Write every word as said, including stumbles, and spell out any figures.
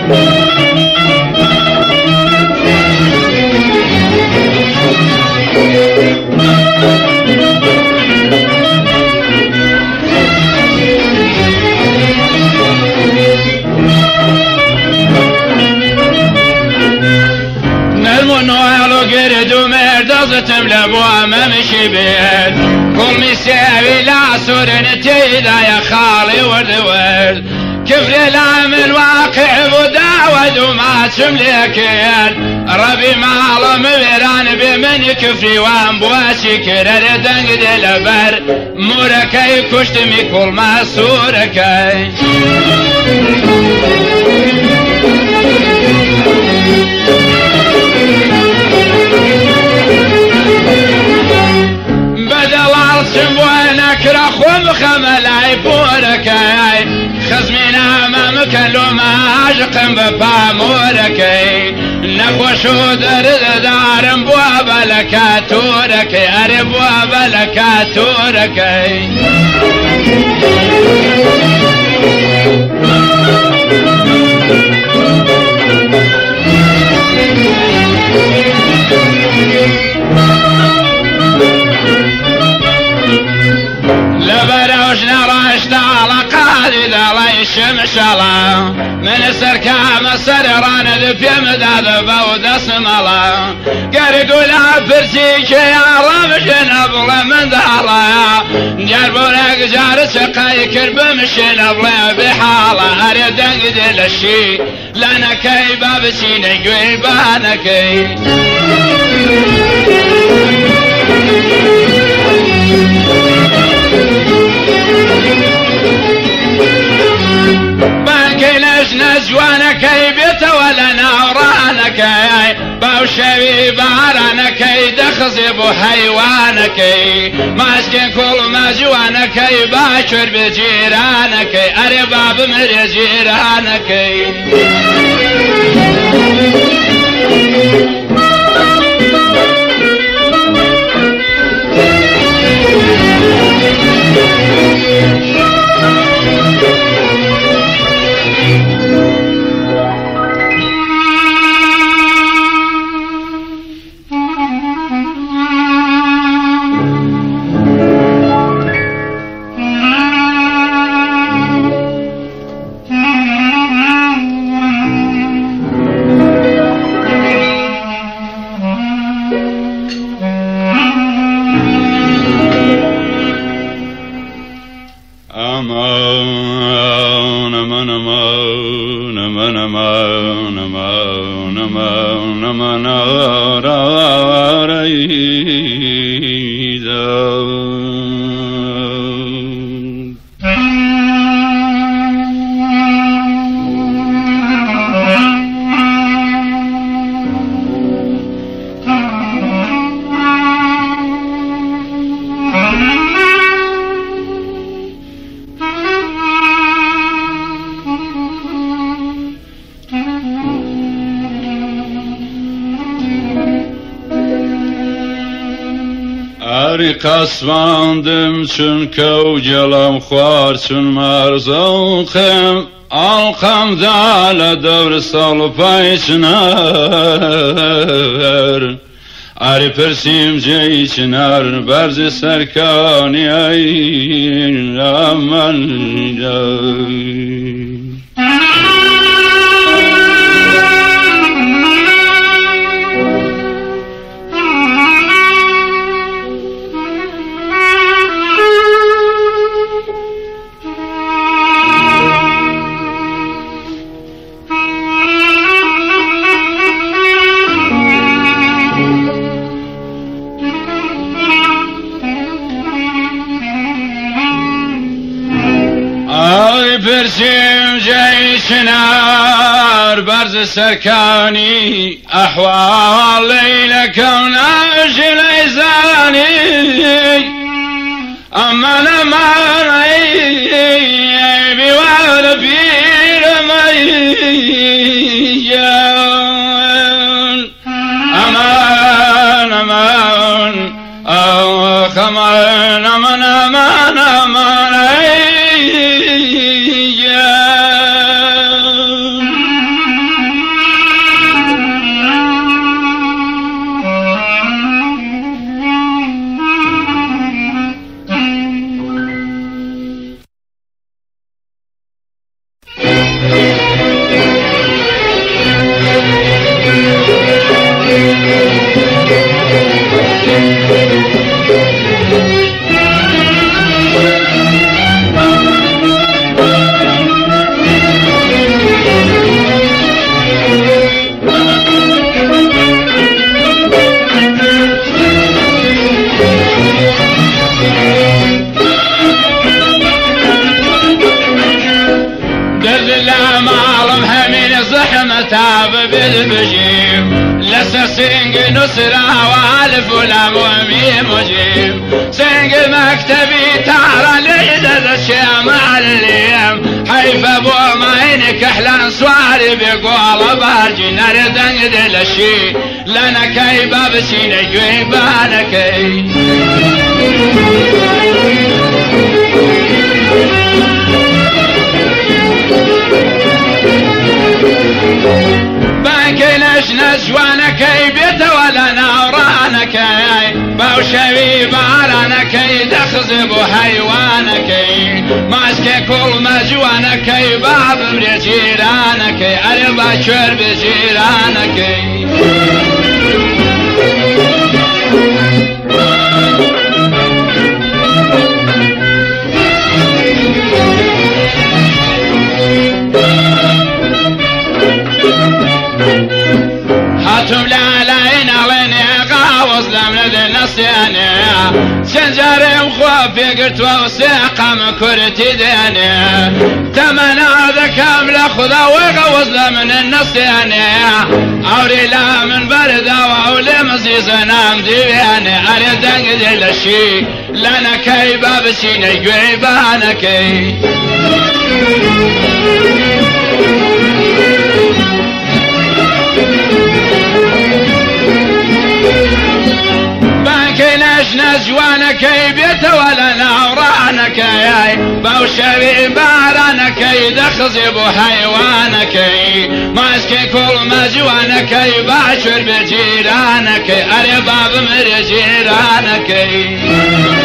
دزتم لبوا ممشي بيت كل مساوي لا صورنتي لا يا خالي ورد ورد كفر العمل واقع ودعود وما تملكين ربي معلم بيران بمن كفري وان بواسي كرر دنگ دلبر موركي كشتمي كل ما سوركي نكره خم خملاي بوركاي خزمنا امامك لو ما عشقم بفاموركاي نخوشو درد دارم بوابا لكاتوركاي اري بوابا لكاتوركاي لبروش نرشت على قادي دالي الشمشلا من سركام سرران ذبي مداد بود اسملا قرقوا لا فرسيك يا رمشن ابلا من دالا جربونك جار سقاي كرب مشن ابلا بحالا اريد انقدل الشي لنا كي باب سيني قيبانكي باكلش نزوانك بيت ولا نورانك باوشوي بارانك دخزب حيوانك ماسكن كل ما جوانك باشر بجيرانك ارباب مر جيرانك قسماندم چون کوجلم خوار چون مرزوخم alqam dala dövr sal payçınar Ari persim ceyçinar berzi serkani ayin aman برسم جيشنار برز سركاني أحوال ليلة كوناش ليزاني أما لما بيوال بيرميان أمان أمان أو خمان أمان أمان أمان تاب بالبجيب لسه سنگ نصرة والف ولام وميم وجيم سنگ مكتبي تعرى ليدة الشام عليم حيف ابو معينك احلى صواري بقول بارجي نار دنگ دلشي لنا كي باب سيني جويبانا كي بانكينش نجوانكي بيت ولا نورانكي باوشوي بارانكي دخزب حيوانكي ماسكي كل مجوانكي باب برجيرانكي اربا شور بجيرانكي هاتم لا لين علينا غاوز لمن ذي نصياني سنجاري مخوفي قلت وساقم كرتي ديني تمنى ذا كامل خذا وغاوز لمن النصياني عوري لا من بردة وعولي مزيز نام دياني اريد انقذ الشي لنا كي باب سيني قيبانكي بانكيناش نجوانكي بيت ولا نورانكي باوشبي بارانكي دخزب حيوانكي ماسكي كل مجوانكي باشر بجيرانكي اري باب مر جيرانكي